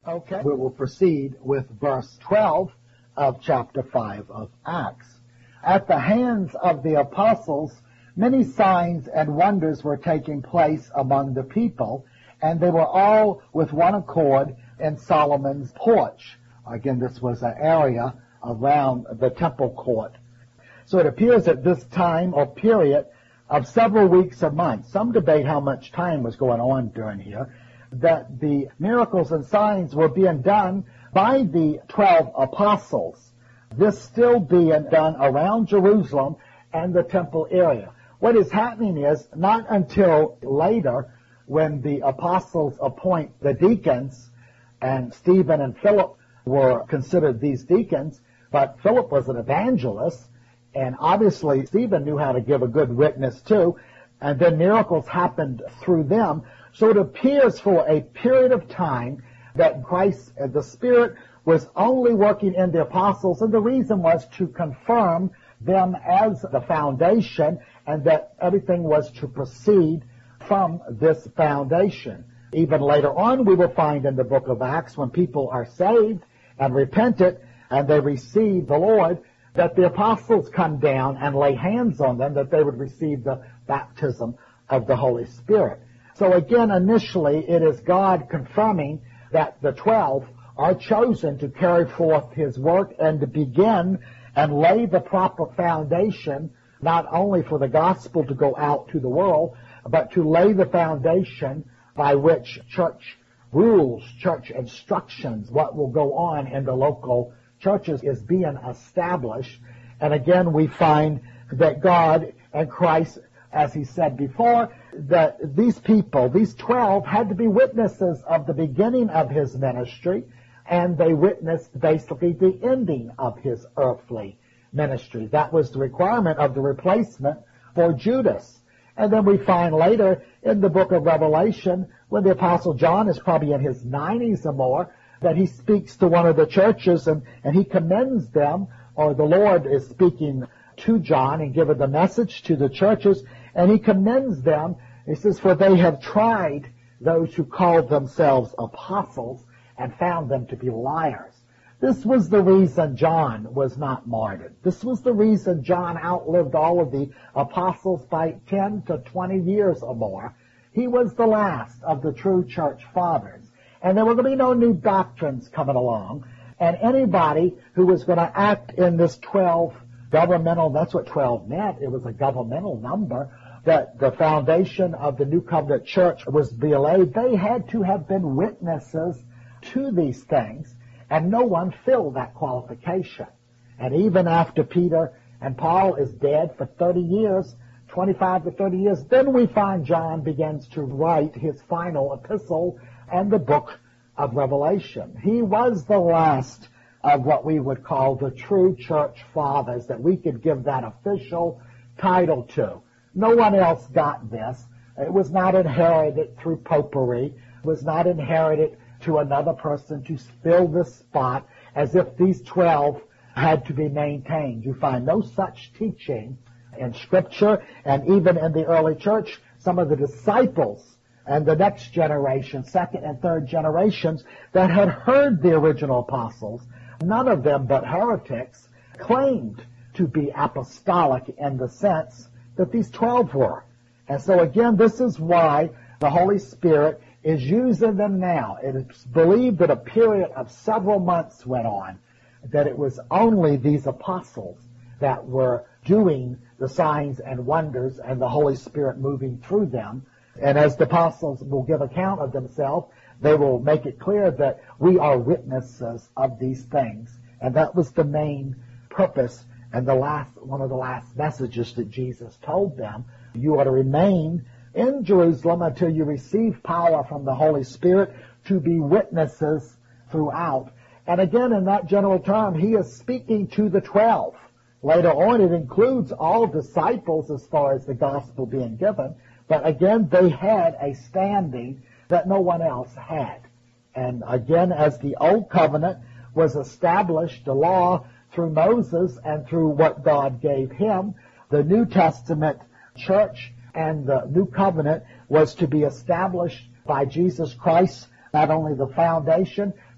Okay, we will proceed with verse 12 of chapter 5 of Acts. At the hands of the apostles, many signs and wonders were taking place among the people, and they were all with one accord in Solomon's porch. Again, this was an area around the temple court. So it appears at this time or period of several weeks or months, some debate how much time was going on during here, that the miracles and signs were being done by the 12 apostles. This still being done around Jerusalem and the temple area. What is happening is not until later when the apostles appoint the deacons, and Stephen and Philip were considered these deacons, but Philip was an evangelist, and obviously Stephen knew how to give a good witness too, and then miracles happened through them. So it appears for a period of time that Christ, the Spirit, was only working in the apostles, and the reason was to confirm them as the foundation, and that everything was to proceed from this foundation. Even later on, we will find in the book of Acts, when people are saved and repented, and they receive the Lord, that the apostles come down and lay hands on them, that they would receive the baptism of the Holy Spirit. So again, initially, it is God confirming that the 12 are chosen to carry forth His work and to begin and lay the proper foundation, not only for the gospel to go out to the world, but to lay the foundation by which church rules, church instructions, what will go on in the local churches is being established. And again, we find that God and Christ, as He said before, that these people, these 12, had to be witnesses of the beginning of His ministry, and they witnessed basically the ending of His earthly ministry. That was the requirement of the replacement for Judas. And then we find later in the book of Revelation, when the Apostle John is probably in his 90s or more, that he speaks to one of the churches and he commends them, or the Lord is speaking to John and giving the message to the churches, and he commends them. He says, for they have tried those who called themselves apostles and found them to be liars. This was the reason John was not martyred. This was the reason John outlived all of the apostles by 10 to 20 years or more. He was the last of the true church fathers. And there were going to be no new doctrines coming along. And anybody who was going to act in this 12 governmental, that's what 12 meant, it was a governmental number, that the foundation of the New Covenant Church was being laid, they had to have been witnesses to these things, and no one filled that qualification. And even after Peter and Paul is dead for 30 years, 25 to 30 years, then we find John begins to write his final epistle and the book of Revelation. He was the last of what we would call the true church fathers, that we could give that official title to. No one else got this. It was not inherited through popery. It was not inherited to another person to fill this spot as if these 12 had to be maintained. You find no such teaching in Scripture, and even in the early church, some of the disciples and the next generation, second and third generations, that had heard the original apostles, none of them but heretics, claimed to be apostolic in the sense that these 12 were. And so again, this is why the Holy Spirit is using them now. It is believed that a period of several months went on, that it was only these apostles that were doing the signs and wonders and the Holy Spirit moving through them. And as the apostles will give account of themselves, they will make it clear that we are witnesses of these things. And that was the main purpose and one of the last messages that Jesus told them. You are to remain in Jerusalem until you receive power from the Holy Spirit to be witnesses throughout. And again, in that general term, he is speaking to the 12. Later on, it includes all disciples as far as the gospel being given. But again, they had a standing that no one else had. And again, as the Old Covenant was established, the law through Moses and through what God gave him, the New Testament church and the New Covenant was to be established by Jesus Christ, not only the foundation,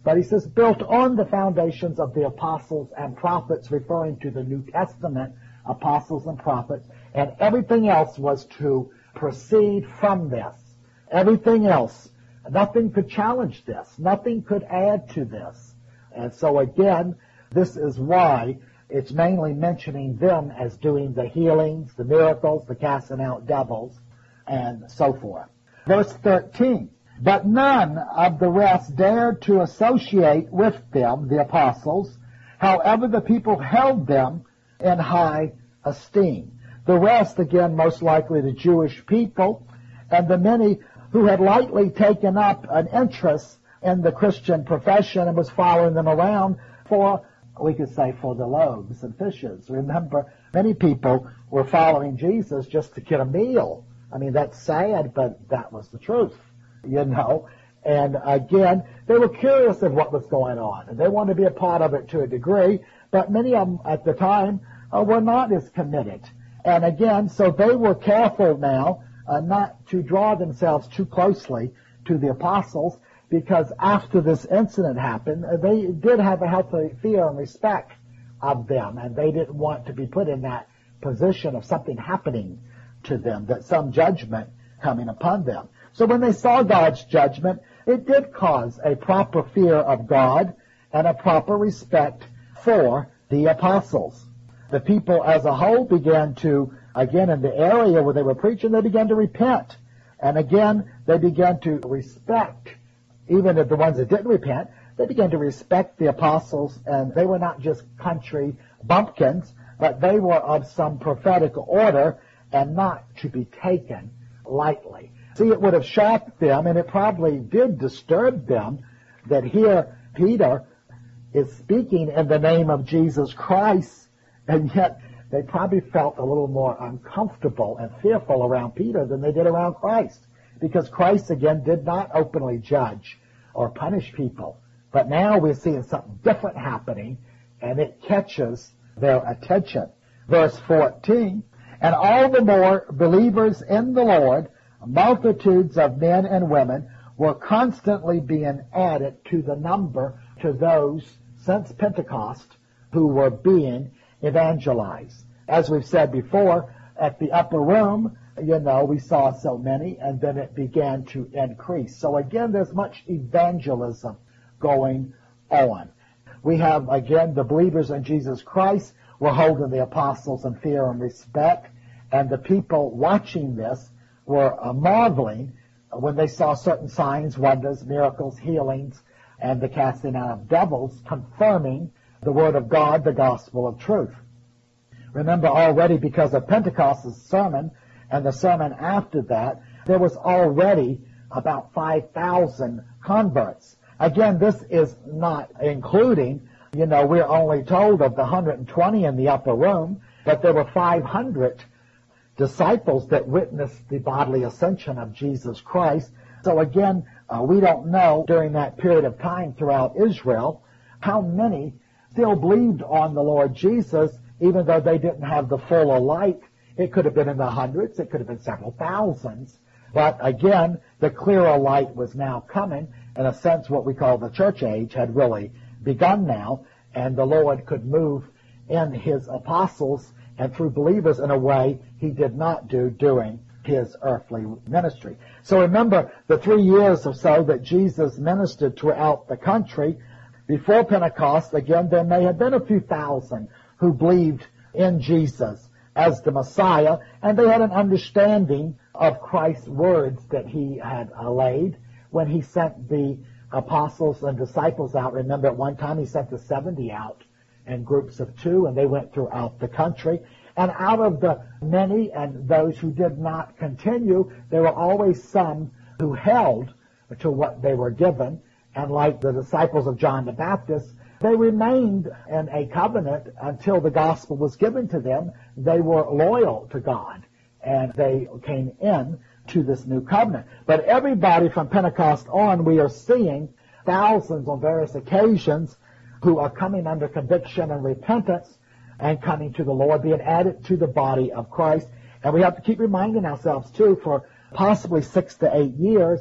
But he says, built on the foundations of the apostles and prophets, referring to the New Testament apostles and prophets, and everything else was to proceed from this. Everything else, nothing could challenge this. Nothing could add to this. And so again, this is why it's mainly mentioning them as doing the healings, the miracles, the casting out devils, and so forth. Verse 13, but none of the rest dared to associate with them, the apostles. However, the people held them in high esteem. The rest, again, most likely the Jewish people, and the many who had lightly taken up an interest in the Christian profession and was following them around for, we could say, for the loaves and fishes. Remember, many people were following Jesus just to get a meal. I mean, that's sad, but that was the truth, you know. And again, they were curious of what was going on, and they wanted to be a part of it to a degree, but many of them at the time were not as committed. And again, so they were careful now not to draw themselves too closely to the apostles, because after this incident happened, they did have a healthy fear and respect of them, and they didn't want to be put in that position of something happening to them, that some judgment coming upon them. So when they saw God's judgment, it did cause a proper fear of God and a proper respect for the apostles. The people as a whole began to, again, in the area where they were preaching, they began to repent. And again, they began to respect, even if the ones that didn't repent, they began to respect the apostles, and they were not just country bumpkins, but they were of some prophetic order and not to be taken lightly. See, it would have shocked them, and it probably did disturb them, that here Peter is speaking in the name of Jesus Christ, and yet they probably felt a little more uncomfortable and fearful around Peter than they did around Christ, because Christ, again, did not openly judge or punish people. But now we're seeing something different happening, and it catches their attention. Verse 14, and all the more believers in the Lord, multitudes of men and women, were constantly being added to the number, to those since Pentecost who were being evangelized. As we've said before, at the upper room, you know, we saw so many, and then it began to increase. So again, there's much evangelism going on. We have, again, the believers in Jesus Christ were holding the apostles in fear and respect, and the people watching this were marveling when they saw certain signs, wonders, miracles, healings, and the casting out of devils, confirming the Word of God, the gospel of truth. Remember, already because of Pentecost's sermon and the sermon after that, there was already about 5,000 converts. Again, this is not including, you know, we're only told of the 120 in the upper room, but there were 500 disciples that witnessed the bodily ascension of Jesus Christ. So again, we don't know during that period of time throughout Israel how many still believed on the Lord Jesus, even though they didn't have the full light. It could have been in the hundreds, it could have been several thousands. But again, the clearer light was now coming. In a sense, what we call the church age had really begun now, and the Lord could move in his apostles and through believers in a way he did not do during his earthly ministry. So remember, the 3 years or so that Jesus ministered throughout the country, before Pentecost, again, there may have been a few thousand who believed in Jesus as the Messiah, and they had an understanding of Christ's words that he had laid when he sent the apostles and disciples out. Remember, at one time he sent the 70 out in groups of 2, and they went throughout the country. And out of the many and those who did not continue, there were always some who held to what they were given. And like the disciples of John the Baptist, they remained in a covenant until the gospel was given to them. They were loyal to God, and they came in to this new covenant. But everybody from Pentecost on, we are seeing thousands on various occasions who are coming under conviction and repentance and coming to the Lord, being added to the body of Christ. And we have to keep reminding ourselves, too, for possibly 6 to 8 years,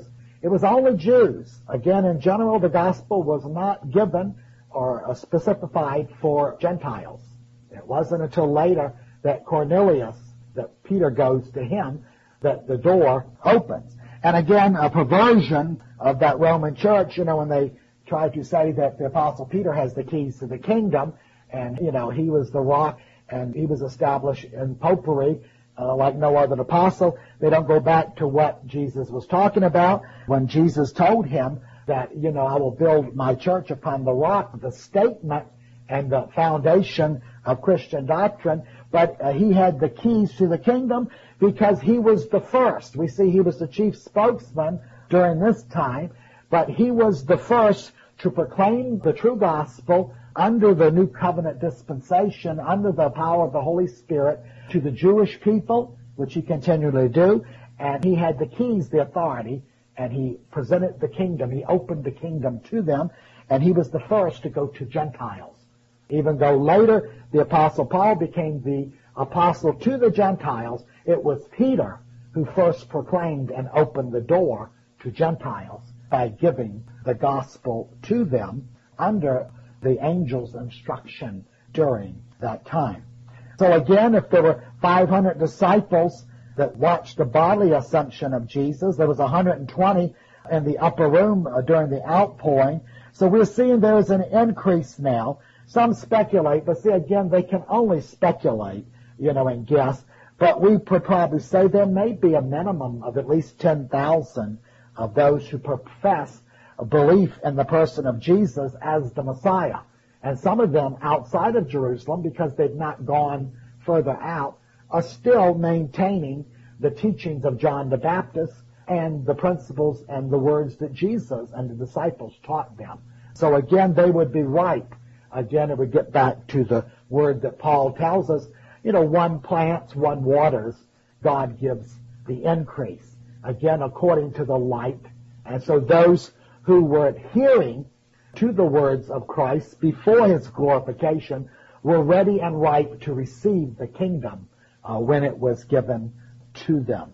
It was only Jews. Again, in general, the gospel was not given or specified for Gentiles. It wasn't until later that Cornelius, that Peter goes to him, that the door opens. And again, a perversion of that Roman church, when they tried to say that the Apostle Peter has the keys to the kingdom, and, he was the rock, and he was established in popery like no other apostle. They don't go back to what Jesus was talking about when Jesus told him that, I will build my church upon the rock, the statement and the foundation of Christian doctrine. But he had the keys to the kingdom because he was the first. We see he was the chief spokesman during this time, but he was the first to proclaim the true gospel under the new covenant dispensation, under the power of the Holy Spirit, to the Jewish people, which he continually do. And he had the keys, the authority, and he presented the kingdom. He opened the kingdom to them, and he was the first to go to Gentiles. Even though later the Apostle Paul became the apostle to the Gentiles, it was Peter who first proclaimed and opened the door to Gentiles by giving the gospel to them under the angel's instruction during that time. So again, if there were 500 disciples that watched the bodily assumption of Jesus, there was 120 in the upper room during the outpouring. So we're seeing there is an increase now. Some speculate, but see, again, they can only speculate, and guess. But we could probably say there may be a minimum of at least 10,000 of those who profess a belief in the person of Jesus as the Messiah. And some of them outside of Jerusalem, because they've not gone further out, are still maintaining the teachings of John the Baptist and the principles and the words that Jesus and the disciples taught them. So again, they would be ripe. Again, it would get back to the word that Paul tells us, one plants, one waters, God gives the increase. Again, according to the light. And so those who were adhering to the words of Christ before his glorification were ready and ripe to receive the kingdom when it was given to them.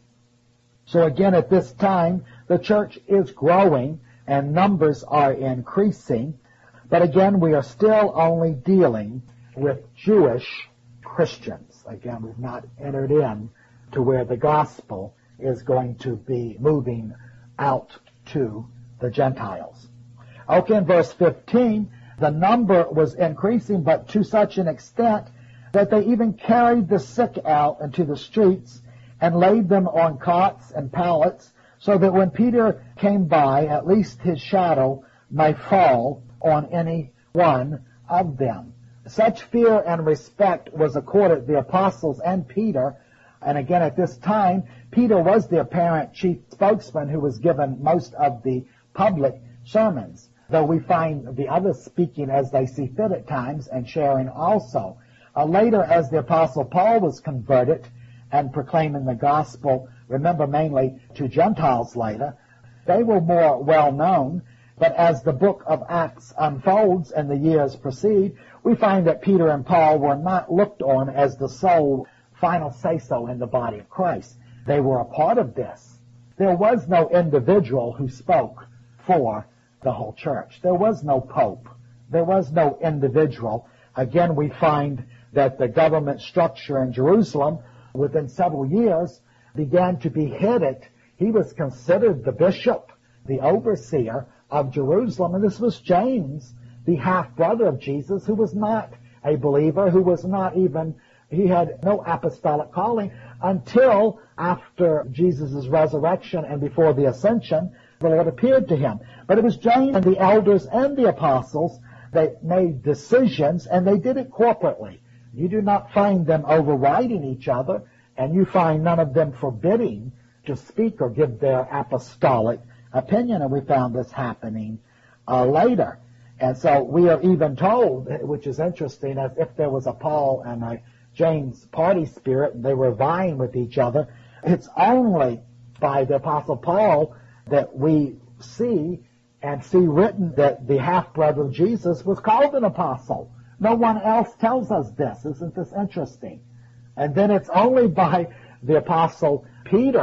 So again, at this time, the church is growing and numbers are increasing. But again, we are still only dealing with Jewish Christians. Again, we've not entered in to where the gospel is going to be moving out to the Gentiles. Okay, in verse 15, the number was increasing, but to such an extent that they even carried the sick out into the streets and laid them on cots and pallets, so that when Peter came by, at least his shadow may fall on any one of them. Such fear and respect was accorded the apostles and Peter. And again, at this time, Peter was the apparent chief spokesman who was given most of the public sermons, though we find the others speaking as they see fit at times and sharing also. Later, as the apostle Paul was converted and proclaiming the gospel, remember mainly to Gentiles later, they were more well known. But as the book of Acts unfolds and the years proceed, we find that Peter and Paul were not looked on as the sole final say-so in the body of Christ. They were a part of this. There was no individual who spoke for the whole church. There was no pope. There was no individual. Again, we find that the government structure in Jerusalem, within several years, began to be headed. He was considered the bishop, the overseer of Jerusalem, and this was James, the half-brother of Jesus, who was not a believer, who was not even, he had no apostolic calling until after Jesus' resurrection and before the ascension, the Lord appeared to him. But it was James and the elders and the apostles that made decisions, and they did it corporately. You do not find them overriding each other, and you find none of them forbidding to speak or give their apostolic opinion, and we found this happening later. And so we are even told, which is interesting, as if there was a Paul and a James party spirit, and they were vying with each other. It's only by the Apostle Paul that we see written that the half-brother of Jesus was called an apostle. No one else tells us this. Isn't this interesting? And then it's only by the Apostle Peter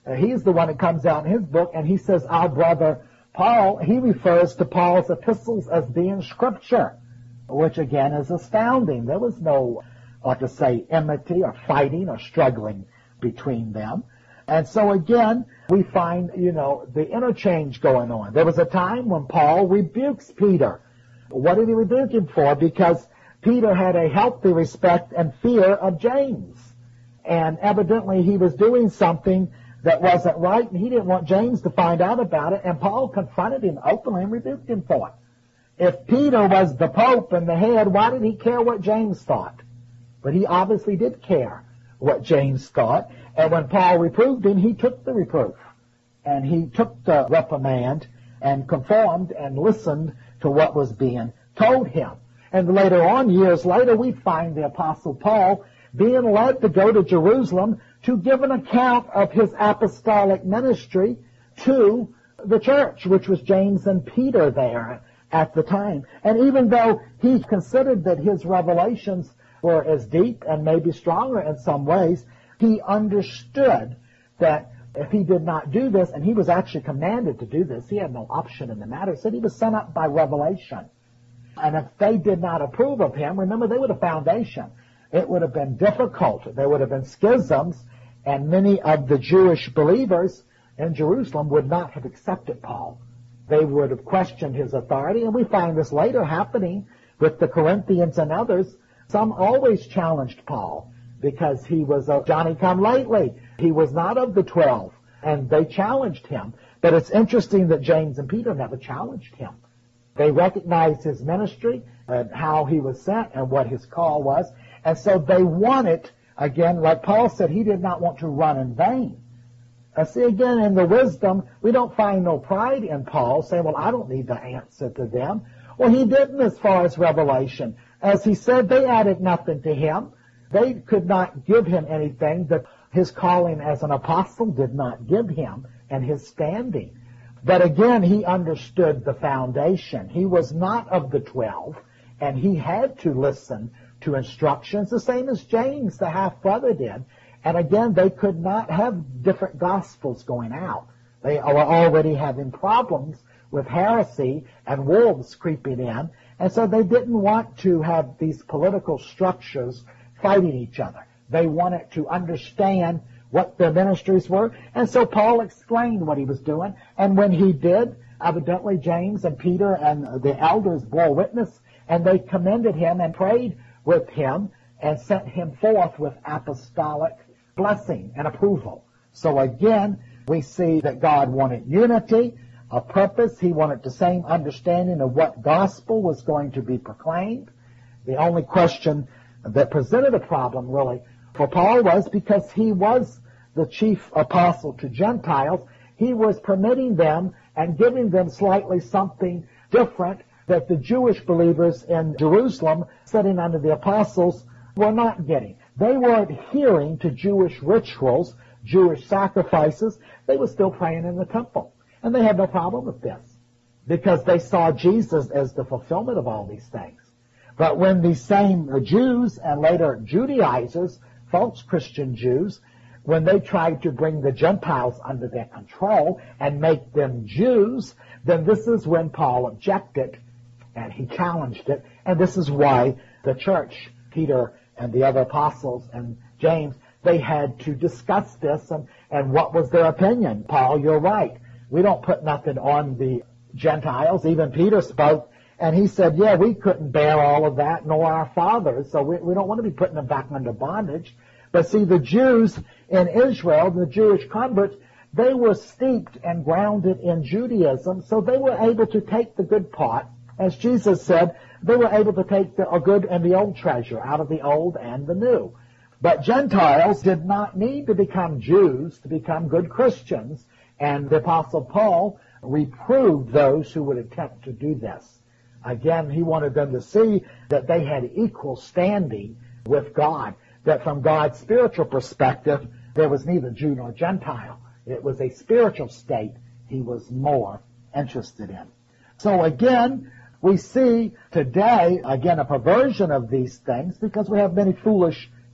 He's the one that comes out in his book, and he says our brother Paul, he refers to Paul's epistles as being scripture, which again is astounding. There was no, like to say, enmity or fighting or struggling between them. And so again, we find, the interchange going on. There was a time when Paul rebukes Peter. What did he rebuke him for? Because Peter had a healthy respect and fear of James. And evidently he was doing something that wasn't right, and he didn't want James to find out about it, and Paul confronted him openly and rebuked him for it. If Peter was the Pope and the head, why did he care what James thought? But he obviously did care what James thought, and when Paul reproved him, he took the reproof, and he took the reprimand and conformed and listened to what was being told him. And later on, years later, we find the Apostle Paul being led to go to Jerusalem to give an account of his apostolic ministry to the church, which was James and Peter there at the time. And even though he considered that his revelations were as deep and maybe stronger in some ways, he understood that if he did not do this, and he was actually commanded to do this, he had no option in the matter. He said he was sent up by revelation. And if they did not approve of him, remember, they were the foundation. It would have been difficult. There would have been schisms, and many of the Jewish believers in Jerusalem would not have accepted Paul. They would have questioned his authority, and we find this later happening with the Corinthians and others. Some always challenged Paul because he was a Johnny-come-lately. He was not of the 12, and they challenged him. But it's interesting that James and Peter never challenged him. They recognized his ministry and how he was sent and what his call was, and so they wanted, again, like Paul said, he did not want to run in vain. See, again, in the wisdom, we don't find no pride in Paul, saying, well, I don't need to answer to them. Well, he didn't as far as revelation. As he said, they added nothing to him. They could not give him anything that his calling as an apostle did not give him and his standing. But again, he understood the foundation. He was not of the 12, and he had to listen to instructions, the same as James, the half-brother, did. And again, they could not have different gospels going out. They were already having problems with heresy and wolves creeping in, and so they didn't want to have these political structures fighting each other. They wanted to understand what their ministries were, and so Paul explained what he was doing, and when he did, evidently James and Peter and the elders bore witness, and they commended him and prayed with him and sent him forth with apostolic blessing and approval. So again, we see that God wanted unity, a purpose. He wanted the same understanding of what gospel was going to be proclaimed. The only question that presented a problem, really, for Paul was because he was the chief apostle to Gentiles, he was permitting them and giving them slightly something different that the Jewish believers in Jerusalem, sitting under the apostles, were not getting. They were adhering to Jewish rituals, Jewish sacrifices. They were still praying in the temple. And they had no problem with this because they saw Jesus as the fulfillment of all these things. But when these same Jews and later Judaizers, false Christian Jews, when they tried to bring the Gentiles under their control and make them Jews, then this is when Paul objected and he challenged it. And this is why the church, Peter and the other apostles and James, they had to discuss this and what was their opinion. Paul, you're right. We don't put nothing on the Gentiles. Even Peter spoke, and he said, yeah, we couldn't bear all of that, nor our fathers, so we don't want to be putting them back under bondage. But see, the Jews in Israel, the Jewish converts, they were steeped and grounded in Judaism, so they were able to take the good part. As Jesus said, they were able to take the good and the old treasure out of the old and the new. But Gentiles did not need to become Jews to become good Christians, and the Apostle Paul reproved those who would attempt to do this. Again, he wanted them to see that they had equal standing with God, that from God's spiritual perspective, there was neither Jew nor Gentile. It was a spiritual state he was more interested in. So again, we see today, again, a perversion of these things because we have many foolish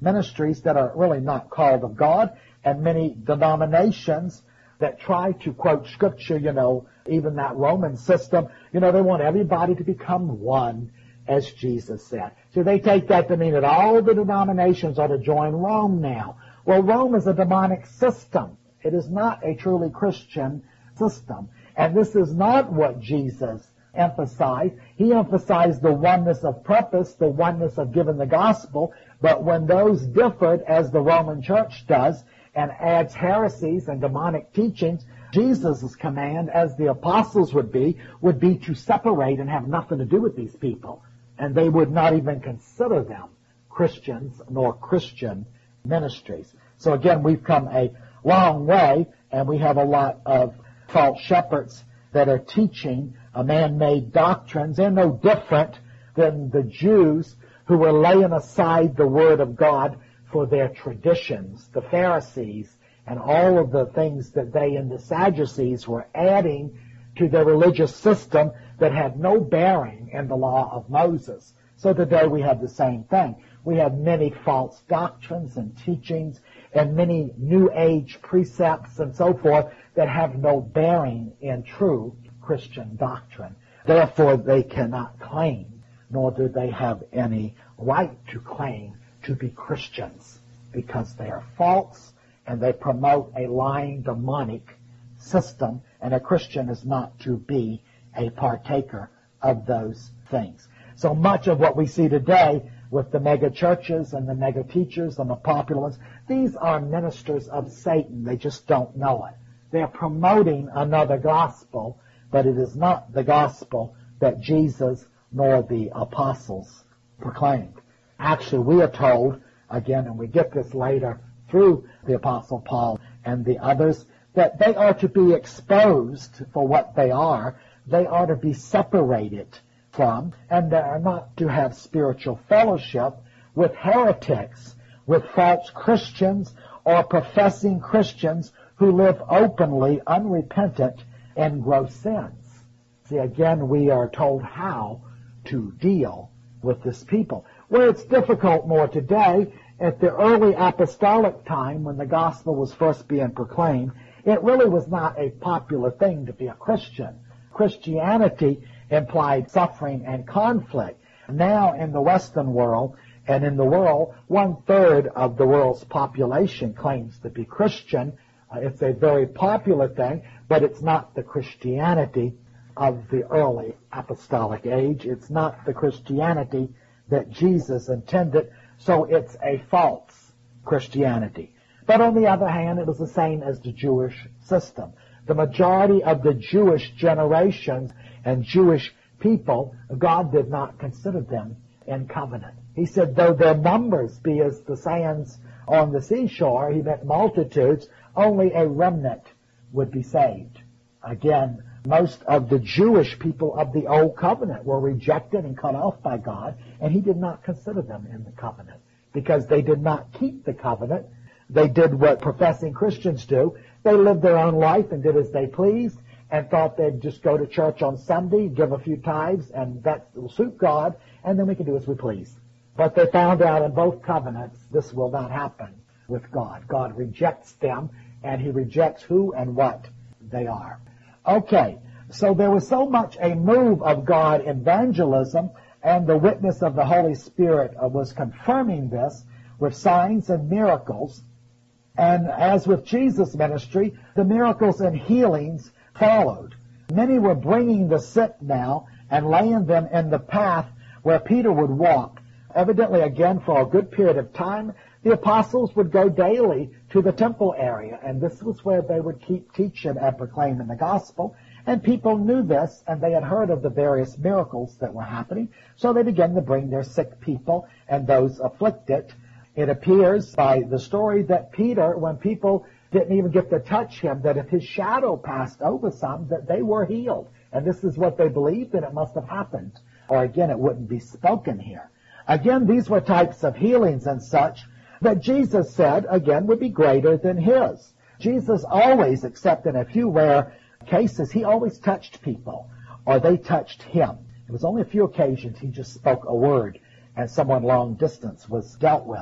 ministries that are really not called of God, and many denominations that try to quote Scripture, even that Roman system, they want everybody to become one, as Jesus said. So they take that to mean that all the denominations are to join Rome now. Well, Rome is a demonic system. It is not a truly Christian system. And this is not what Jesus emphasized. He emphasized the oneness of purpose, the oneness of giving the gospel, but when those differed, as the Roman Church does, and adds heresies and demonic teachings, Jesus' command, as the apostles would be to separate and have nothing to do with these people. And they would not even consider them Christians nor Christian ministries. So again, we've come a long way, and we have a lot of false shepherds that are teaching man-made doctrines. They're no different than the Jews who were laying aside the Word of God for their traditions, the Pharisees, and all of the things that they and the Sadducees were adding to their religious system that had no bearing in the law of Moses. So today we have the same thing. We have many false doctrines and teachings and many New Age precepts and so forth that have no bearing in true Christian doctrine. Therefore, they cannot claim, nor do they have any right to claim to be Christians, because they are false and they promote a lying demonic system, and a Christian is not to be a partaker of those things. So much of what we see today with the mega churches and the mega teachers and the popular ones, these are ministers of Satan. They just don't know it. They're promoting another gospel, but it is not the gospel that Jesus nor the apostles proclaimed. Actually, we are told, again, and we get this later through the Apostle Paul and the others, that they are to be exposed for what they are. They are to be separated from, and they are not to have spiritual fellowship with heretics, with false Christians, or professing Christians who live openly, unrepentant, in gross sins. See, again, we are told how to deal with this people. Where it's difficult more today, at the early apostolic time when the gospel was first being proclaimed, it really was not a popular thing to be a Christian. Christianity implied suffering and conflict. Now in the Western world, and in the world, 1/3 of the world's population claims to be Christian. It's a very popular thing, but it's not the Christianity of the early apostolic age. It's not the Christianity that Jesus intended, so it's a false Christianity. But on the other hand, it was the same as the Jewish system. The majority of the Jewish generations and Jewish people, God did not consider them in covenant. He said, though their numbers be as the sands on the seashore, he meant multitudes, only a remnant would be saved. Again, most of the Jewish people of the Old Covenant were rejected and cut off by God, and he did not consider them in the covenant because they did not keep the covenant. They did what professing Christians do. They lived their own life and did as they pleased and thought they'd just go to church on Sunday, give a few tithes, and that will suit God, and then we can do as we please. But they found out in both covenants this will not happen with God. God rejects them, and he rejects who and what they are. Okay, so there was so much a move of God evangelism, and the witness of the Holy Spirit was confirming this with signs and miracles. And as with Jesus' ministry, the miracles and healings followed. Many were bringing the sick now and laying them in the path where Peter would walk. Evidently, again, for a good period of time, the apostles would go daily to the temple area, and this was where they would keep teaching and proclaiming the gospel. And people knew this, and they had heard of the various miracles that were happening, so they began to bring their sick people and those afflicted. It appears by the story that Peter, when people didn't even get to touch him, that if his shadow passed over some, that they were healed. And this is what they believed, and it must have happened. Or again, it wouldn't be spoken here. Again, these were types of healings and such that Jesus said, again, would be greater than his. Jesus always, except in a few rare cases, he always touched people, or they touched him. It was only a few occasions he just spoke a word, and someone long distance was dealt with.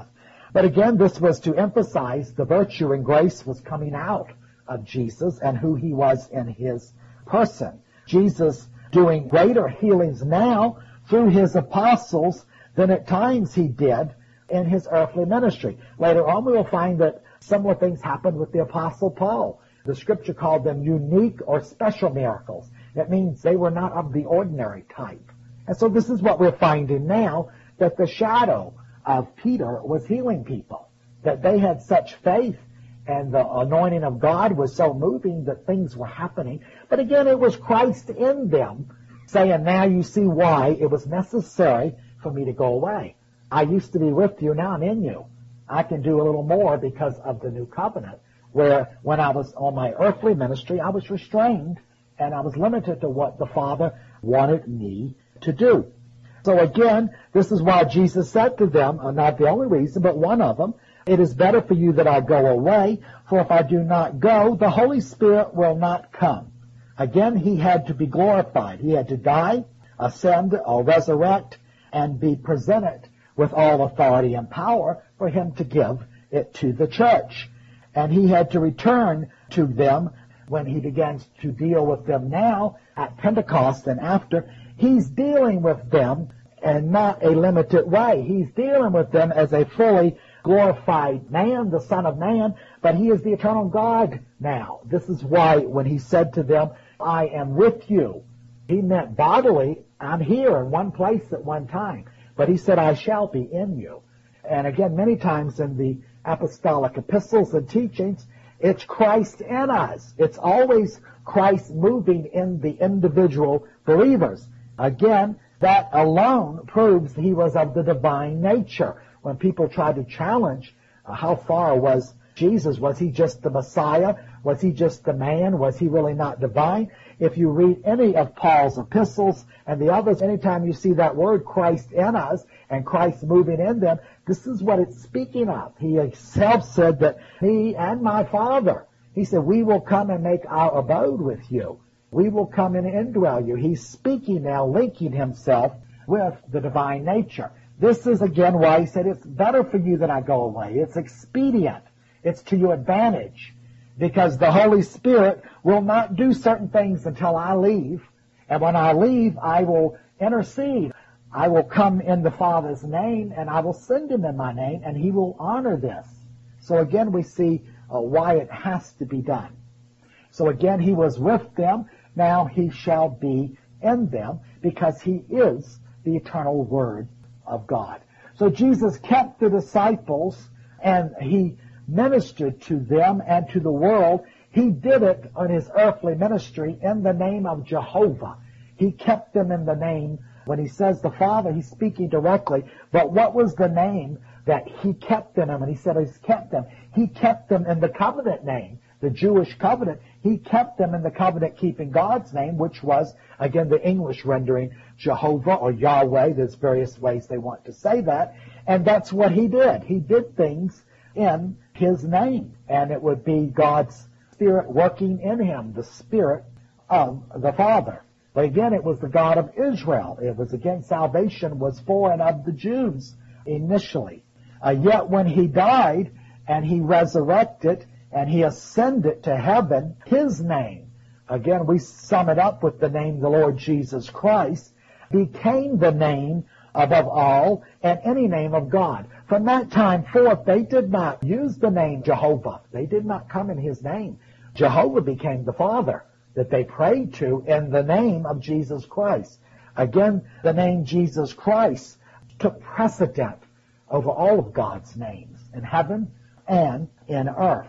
But again, this was to emphasize the virtue and grace was coming out of Jesus and who he was in his person. Jesus doing greater healings now through his apostles than at times he did in his earthly ministry. Later on, we will find that similar things happened with the Apostle Paul. The Scripture called them unique or special miracles. It means they were not of the ordinary type. And so this is what we're finding now, that the shadow of Peter was healing people, that they had such faith and the anointing of God was so moving that things were happening. But again, it was Christ in them saying, now you see why it was necessary for me to go away. I used to be with you, now I'm in you. I can do a little more because of the new covenant, where when I was on my earthly ministry, I was restrained and I was limited to what the Father wanted me to do. So again, this is why Jesus said to them, not the only reason, but one of them, it is better for you that I go away, for if I do not go, the Holy Spirit will not come. Again, he had to be glorified. He had to die, ascend, or resurrect, and be presented with all authority and power for him to give it to the church. And he had to return to them when he begins to deal with them now at Pentecost and after. He's dealing with them in not a limited way. He's dealing with them as a fully glorified man, the Son of Man, but he is the eternal God now. This is why when he said to them, I am with you, he meant bodily, I'm here in one place at one time. But he said, I shall be in you. And again, many times in the apostolic epistles and teachings, it's Christ in us. It's always Christ moving in the individual believers. Again, that alone proves he was of the divine nature. When people try to challenge how far was Jesus, was he just the Messiah? Was he just the man? Was he really not divine? If you read any of Paul's epistles and the others, anytime you see that word Christ in us and Christ moving in them, this is what it's speaking of. He himself said that me and my Father, he said, we will come and make our abode with you. We will come and indwell you. He's speaking now, linking himself with the divine nature. This is again why he said it's better for you that I go away. It's expedient. It's to your advantage. Because the Holy Spirit will not do certain things until I leave. And when I leave, I will intercede. I will come in the Father's name, and I will send him in my name, and he will honor this. So again, we see why it has to be done. So again, he was with them. Now he shall be in them, because he is the eternal Word of God. So Jesus kept the disciples, and he ministered to them and to the world. He did it on his earthly ministry in the name of Jehovah. He kept them in the name. When he says the Father, he's speaking directly. But what was the name that he kept them in? When he said he's kept them, he kept them in the covenant name, the Jewish covenant. He kept them in the covenant-keeping God's name, which was, again, the English rendering Jehovah or Yahweh. There's various ways they want to say that. And that's what he did. He did things in his name. And it would be God's Spirit working in him, the Spirit of the Father. But again, it was the God of Israel. It was, again, salvation was for and of the Jews initially. Yet when he died and he resurrected and he ascended to heaven, his name, again, we sum it up with the name the Lord Jesus Christ, became the name above all and any name of God. From that time forth, they did not use the name Jehovah. They did not come in his name. Jehovah became the Father that they prayed to in the name of Jesus Christ. Again, the name Jesus Christ took precedent over all of God's names in heaven and in earth.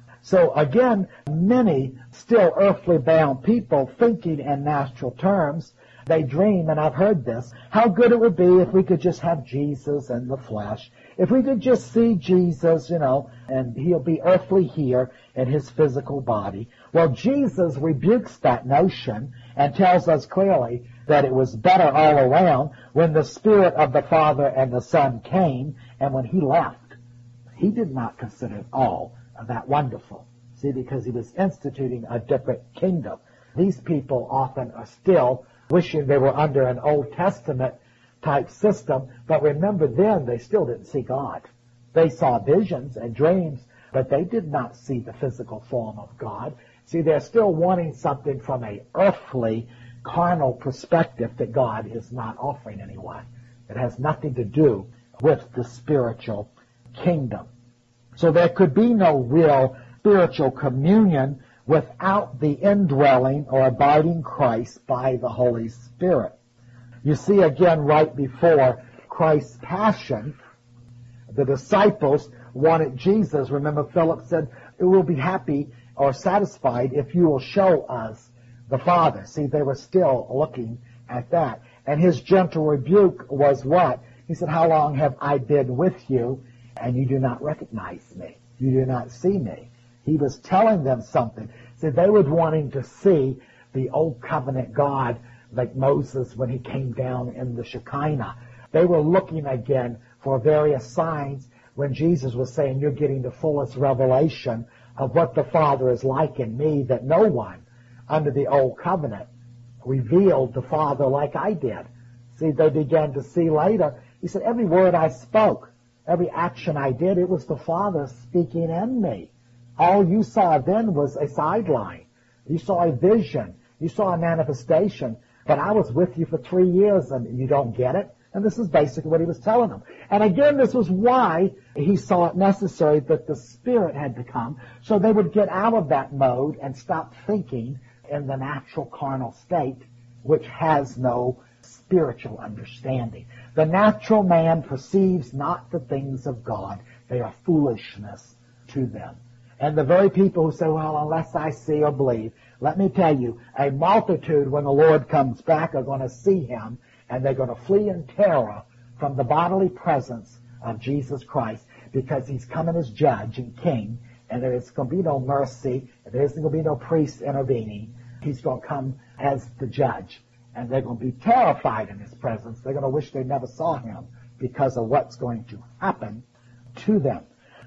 So again, many still earthly bound people thinking in natural terms, they dream, and I've heard this, how good it would be if we could just have Jesus in the flesh. If we could just see Jesus, and he'll be earthly here in his physical body. Well, Jesus rebukes that notion and tells us clearly that it was better all around when the Spirit of the Father and the Son came, and when he left, he did not consider it all that wonderful. See, because he was instituting a different kingdom. These people often are still wishing they were under an Old Testament type system, but remember then they still didn't see God. They saw visions and dreams, but they did not see the physical form of God. See, they're still wanting something from a earthly, carnal perspective that God is not offering anyone. It has nothing to do with the spiritual kingdom. So there could be no real spiritual communion without the indwelling or abiding Christ by the Holy Spirit. You see again right before Christ's passion, the disciples wanted Jesus. Remember, Philip said, "We'll be happy or satisfied if you will show us the Father." See, they were still looking at that. And his gentle rebuke was what? He said, "How long have I been with you, and you do not recognize me? You do not see me." He was telling them something. See, they were wanting to see the old covenant God like Moses when he came down in the Shekinah. They were looking again for various signs when Jesus was saying, "You're getting the fullest revelation of what the Father is like in me, that no one under the old covenant revealed the Father like I did." See, they began to see later. He said, "Every word I spoke, every action I did, it was the Father speaking in me. All you saw then was a sideline. You saw a vision. You saw a manifestation. But I was with you for 3 years, and you don't get it." And this is basically what he was telling them. And again, this was why he saw it necessary that the Spirit had to come, so they would get out of that mode and stop thinking in the natural carnal state, which has no spiritual understanding. The natural man perceives not the things of God. They are foolishness to them. And the very people who say, "Well, unless I see or believe," let me tell you, a multitude when the Lord comes back are going to see him, and they're going to flee in terror from the bodily presence of Jesus Christ, because he's coming as judge and king, and there is going to be no mercy, and there isn't going to be no priest intervening. He's going to come as the judge, and they're going to be terrified in his presence. They're going to wish they never saw him because of what's going to happen to them.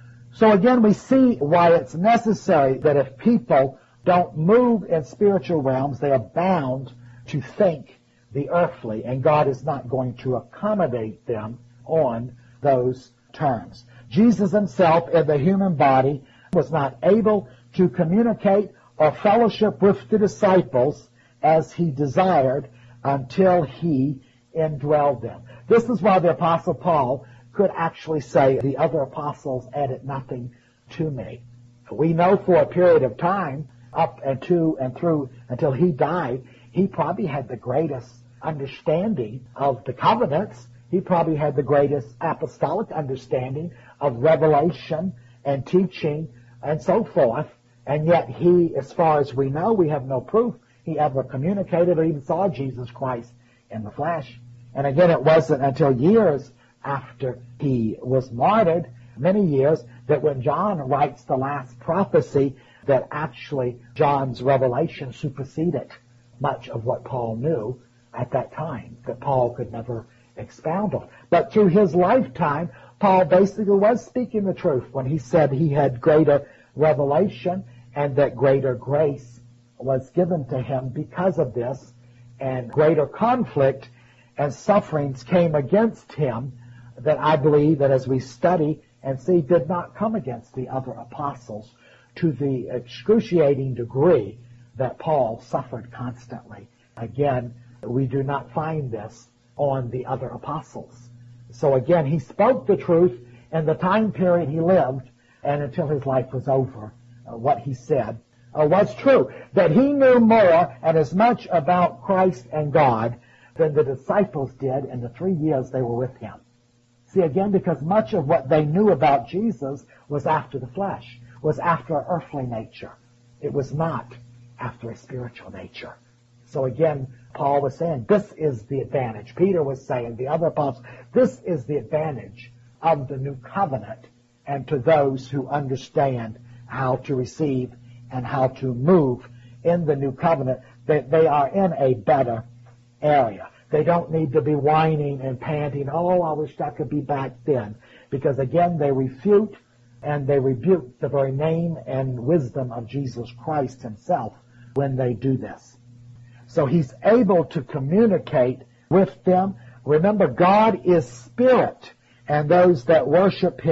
So again, we see why it's necessary that if people don't move in spiritual realms, they are bound to think the earthly, and God is not going to accommodate them on those terms. Jesus himself in the human body was not able to communicate or fellowship with the disciples as he desired until he indwelled them. This is why the Apostle Paul could actually say, "The other apostles added nothing to me." We know for a period of time, up and to and through until he died, he probably had the greatest understanding of the covenants. He probably had the greatest apostolic understanding of revelation and teaching and so forth. And yet he, as far as we know, we have no proof he ever communicated or even saw Jesus Christ in the flesh. And again, it wasn't until years after he was martyred, many years, that when John writes the last prophecy, that actually John's revelation superseded much of what Paul knew at that time, that Paul could never expound on. But through his lifetime, Paul basically was speaking the truth when he said he had greater revelation and that greater grace was given to him because of this, and greater conflict and sufferings came against him that I believe that as we study and see did not come against the other apostles to the excruciating degree that Paul suffered constantly. Again, we do not find this on the other apostles. So again, he spoke the truth in the time period he lived, and until his life was over, what he said was true. That he knew more and as much about Christ and God than the disciples did in the 3 years they were with him. See, again, because much of what they knew about Jesus was after the flesh, was after an earthly nature. It was not after a spiritual nature. So again, Paul was saying, this is the advantage. Peter was saying, the other apostles, this is the advantage of the new covenant, and to those who understand how to receive and how to move in the new covenant, that they are in a better area. They don't need to be whining and panting, "Oh, I wish I could be back then." Because again, they refute and they rebuke the very name and wisdom of Jesus Christ himself when they do this. So he's able to communicate with them. Remember, God is spirit, and those that worship him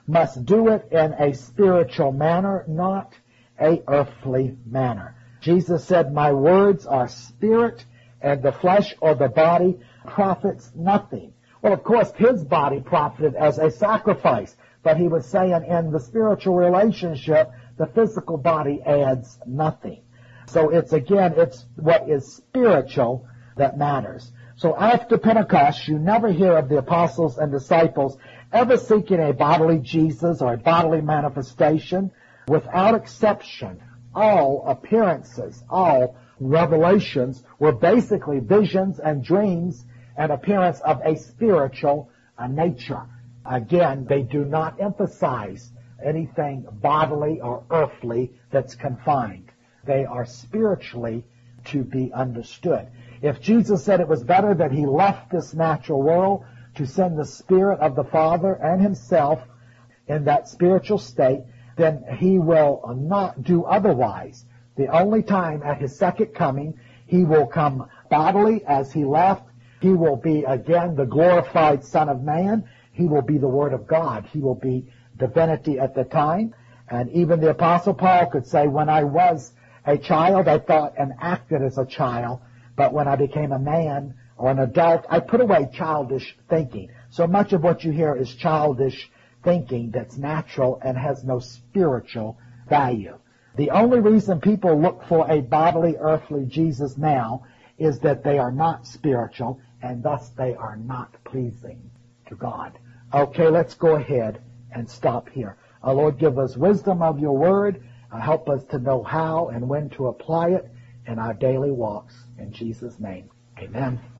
must do it in a spiritual manner, not a earthly manner. Jesus said, my words are spirit, and the flesh or the body profits nothing. Well, of course, his body profited as a sacrifice, but he was saying in the spiritual relationship, the physical body adds nothing. So it's what is spiritual that matters. So after Pentecost, you never hear of the apostles and disciples ever seeking a bodily Jesus or a bodily manifestation. Without exception, all appearances, all revelations were basically visions and dreams and appearance of a spiritual nature. Again, they do not emphasize anything bodily or earthly that's confined. They are spiritually to be understood. If Jesus said it was better that he left this natural world to send the Spirit of the Father and himself in that spiritual state, then he will not do otherwise. The only time at his second coming, he will come bodily as he left. He will be again the glorified Son of Man. He will be the Word of God. He will be divinity at the time. And even the Apostle Paul could say, when I was a child, I thought and acted as a child. But when I became a man or an adult, I put away childish thinking. So much of what you hear is childish thinking that's natural and has no spiritual value. The only reason people look for a bodily, earthly Jesus now is that they are not spiritual, and thus they are not pleasing to God. Okay, let's go ahead and stop here. Lord, give us wisdom of your word. Help us to know how and when to apply it in our daily walks. In Jesus' name, amen.